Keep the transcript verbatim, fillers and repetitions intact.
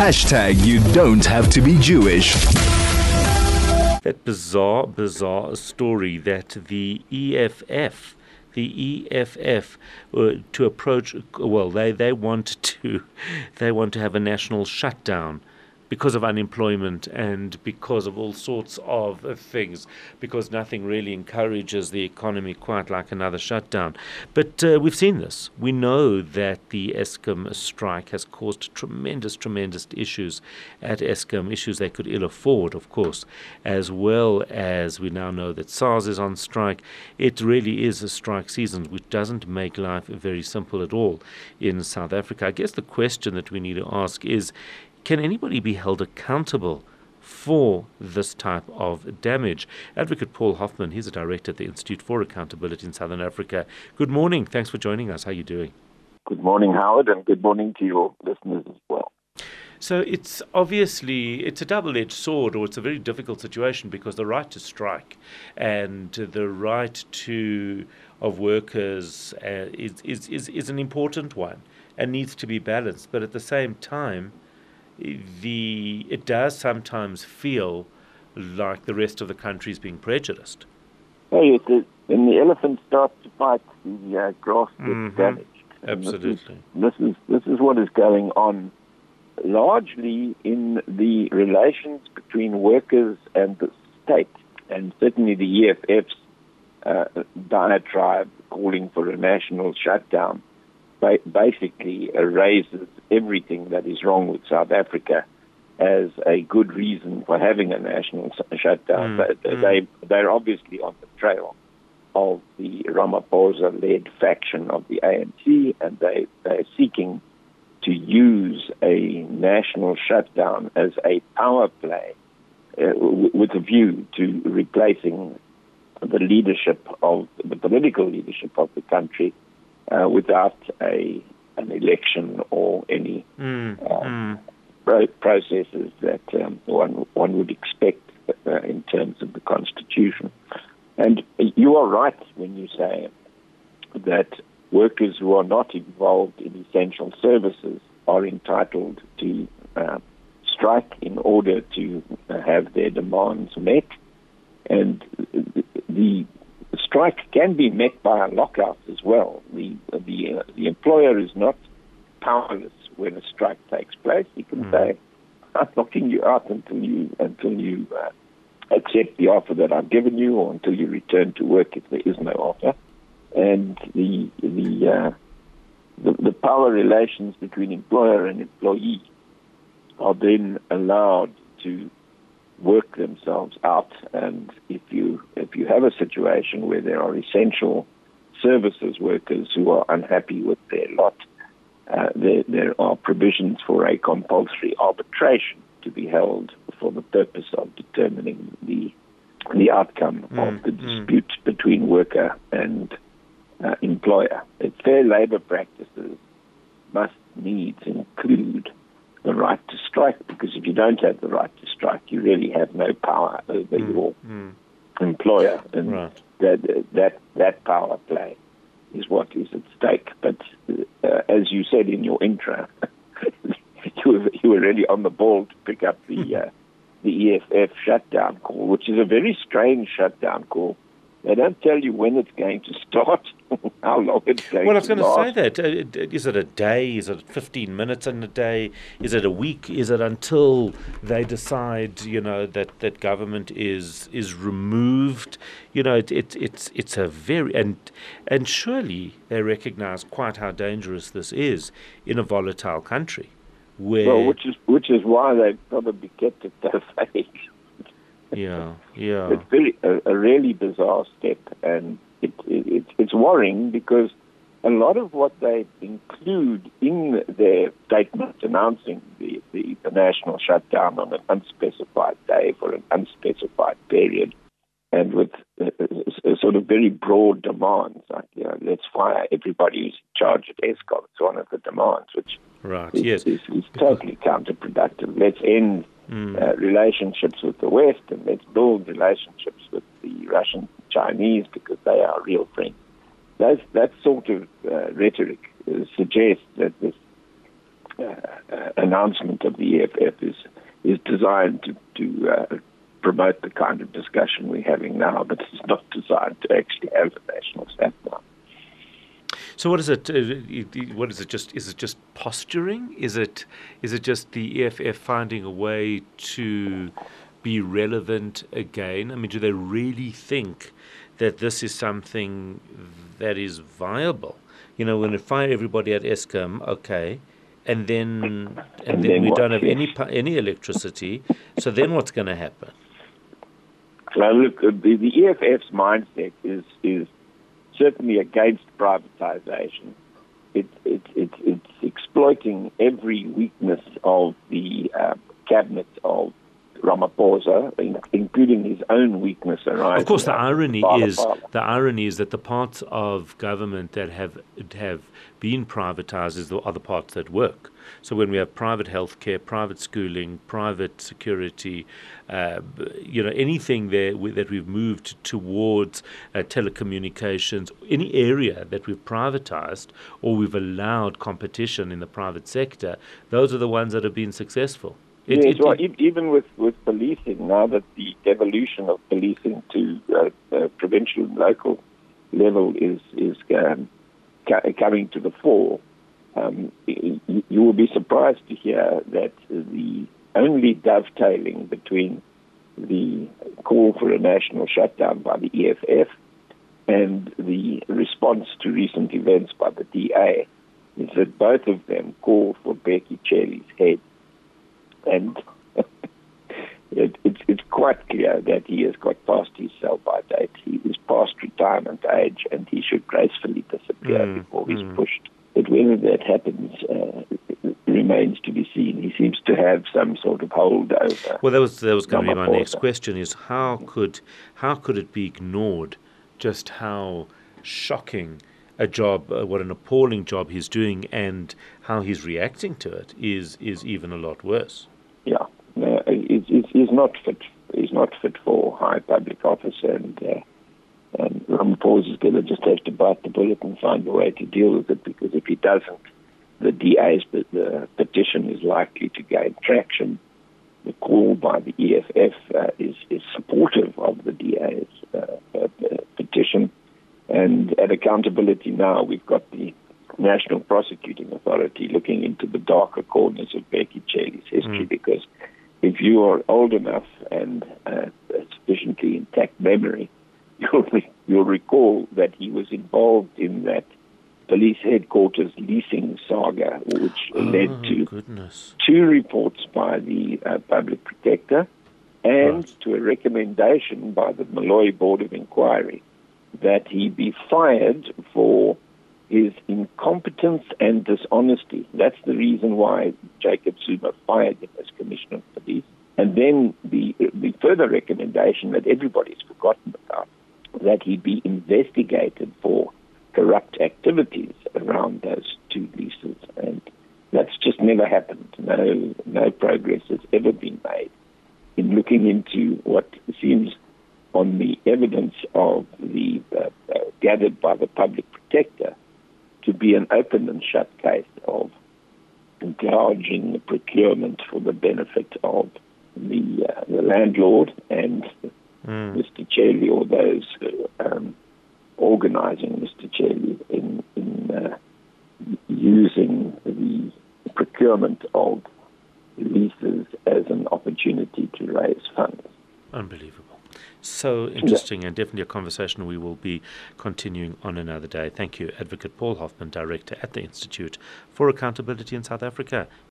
Hashtag you don't have to be Jewish. That bizarre, bizarre story that the E F F, the E F F, uh, to approach, well, they, they want to, they want to have a national shutdown because of unemployment and because of all sorts of uh, things, because nothing really encourages the economy quite like another shutdown. But uh, we've seen this. We know that the Eskom strike has caused tremendous, tremendous issues at Eskom, issues they could ill afford, of course, as well as we now know that SARS is on strike. It really is a strike season, which doesn't make life very simple at all in South Africa. I guess the question that we need to ask is, can anybody be held accountable for this type of damage? Advocate Paul Hoffman, he's a director at the Institute for Accountability in Southern Africa. Good morning. Thanks for joining us. How are you doing? Good morning, Howard, and good morning to your listeners as well. So it's obviously, it's a double-edged sword, or it's a very difficult situation, because the right to strike and the right to of workers uh, is, is, is, is an important one and needs to be balanced. But at the same time, The it does sometimes feel like the rest of the country is being prejudiced. Hey, it is, when the elephant starts to fight, the uh, grass gets Mm-hmm. damaged. Absolutely. This is, this is this is what is going on, largely in the relations between workers and the state, and certainly the E F F's uh, diatribe calling for a national shutdown basically erases everything that is wrong with South Africa as a good reason for having a national shutdown. Mm, they, mm. they, they're obviously on the trail of the Ramaphosa-led faction of the A N C, and they, they're seeking to use a national shutdown as a power play uh, w- with a view to replacing the leadership of the political leadership of the country Uh, without a an election or any Mm, uh, mm. pro- processes that um, one one would expect uh, in terms of the Constitution. And you are right when you say that workers who are not involved in essential services are entitled to uh, strike in order to uh, have their demands met. And the The strike can be met by a lockout as well. The the uh, the employer is not powerless when a strike takes place. He can mm. say, "I'm knocking you out until you until you uh, accept the offer that I've given you, or until you return to work if there is no offer." And the the uh, the, the power relations between employer and employee are then allowed to work themselves out. And if you if you have a situation where there are essential services workers who are unhappy with their lot, uh, there there are provisions for a compulsory arbitration to be held for the purpose of determining the the outcome mm, of the dispute mm. between worker and uh, employer. Fair labor practices must needs include the right to strike, because if you don't have the right to strike, you really have no power over mm, your mm. employer, and right. that that that power play is what is at stake. But uh, as you said in your intro, you were you were really on the ball to pick up the uh, the E F F shutdown call, which is a very strange shutdown call. They don't tell you when it's going to start, how long it's going well, I was to going to say last. that. Uh, is it a day? Is it fifteen minutes in a day? Is it a week? Is it until they decide, you know, that, that government is is removed? You know, it, it, it's it's a very... And, and surely they recognize quite how dangerous this is in a volatile country. Where Well, which is, which is why they probably kept it so vague. Yeah, yeah. It's very a, a really bizarre step, and it, it, it it's worrying, because a lot of what they include in their statement announcing the, the, the national shutdown on an unspecified day for an unspecified period, and with a, a, a sort of very broad demands, like, you know, let's fire everybody who's in charge at Eskom. It's one of the demands, which right, is, yes. is, is totally counterproductive. Let's end Mm. Uh, relationships with the West, and let's build relationships with the Russian Chinese, because they are real friends. That's, that sort of uh, rhetoric uh, suggests that this uh, uh, announcement of the E F F is is designed to, to uh, promote the kind of discussion we're having now, but it's not designed to actually have a national stat now. So what is it? Uh, what is it? Just is it just posturing? Is it is it just the E F F finding a way to be relevant again? I mean, do they really think that this is something that is viable? You know, when they fire everybody at Eskom, okay, and then and, And then, then we what? don't have Yes. any pu- any electricity. So then what's going to happen? Well, look, uh, the, the E F F's mindset is is certainly against privatization. It, it, it, it's exploiting every weakness of the uh, cabinet of Ramaphosa, in, including his own weakness arising. Of course, the out of irony Phala is Phala. the irony is that the parts of government that have have been privatized is the other parts that work. So when we have private healthcare, private schooling, private security, uh, you know, anything there we, that we've moved towards uh, telecommunications, any area that we've privatized or we've allowed competition in the private sector, those are the ones that have been successful. It, yes, it, well, it, e- even with, with policing, now that the devolution of policing to uh, uh, provincial and local level is is um, ca- coming to the fore, um, you, you will be surprised to hear that the only dovetailing between the call for a national shutdown by the E F F and the response to recent events by the D A is that both of them call for Bheki Celi's head. And it, it's, it's quite clear that he has got past his sell-by date. He is past retirement age, and he should gracefully disappear Mm, before he's mm. pushed. But whether that happens uh, remains to be seen. He seems to have some sort of hold over. Well, that was that was going to be my Ramaphosa. next question: is how could how could it be ignored? Just how shocking a job, uh, what an appalling job he's doing, and how he's reacting to it is is even a lot worse. Yeah, no, he's, he's, he's not fit. He's not fit for high public office, and uh, and Ramaphosa is going to just have to bite the bullet and find a way to deal with it. Because if he doesn't, the D A's the petition is likely to gain traction. The call by the E F F uh, is is supportive of the D A's uh, uh, petition, and at Accountability Now, we've got the National Prosecuting Authority looking into the darker corners of Bheki Celi's history, Mm. because if you are old enough and uh, sufficiently intact memory, you'll, re- you'll recall that he was involved in that police headquarters leasing saga, which led Oh, to goodness. two reports by the uh, public protector and Right. to a recommendation by the Malloy Board of Inquiry that he be fired for his incompetence and dishonesty. That's the reason why Jacob Zuma fired him as Commissioner of Police. And then the, the further recommendation that everybody's forgotten about, that he be investigated for corrupt activities around those two leases. And that's just never happened. No, no progress has ever been made in looking into what seems, on the evidence of the uh, uh, gathered by the public protector, to be an open and shut case of gouging the procurement for the benefit of the, uh, the landlord and Mm. Mister Celi, or those uh, um, organizing Mister Celi in, in uh, using the procurement of leases as an opportunity to raise funds. Unbelievable. So interesting, and definitely a conversation we will be continuing on another day. Thank you, Advocate Paul Hoffman, Director at the Institute for Accountability in South Africa.